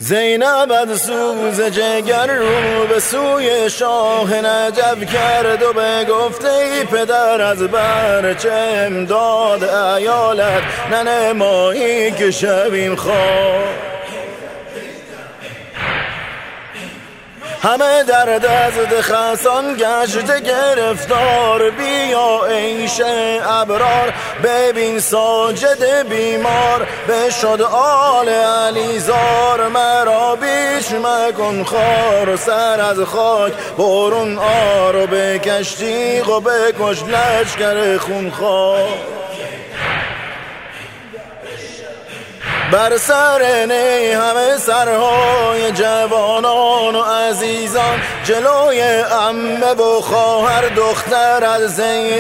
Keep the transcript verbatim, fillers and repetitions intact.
زینب از سوز جگر رو به سوی شاه نجف کرد و به گفته ای پدر از برچه امداد ایالت ننمایی که شویم خواه. همه در دست خسان گشت گرفتار، بیا عیش ابرار ببین ساجد بیمار. بشد آل علیزار مرا بیش مکن خار، و سر از خاک برون آر و بکش تیغ و بکش لشکر خونخوار. بر سر نی همه سرهای جوانان و عزیزان، جلوی عمه و خواهر دختر از زینب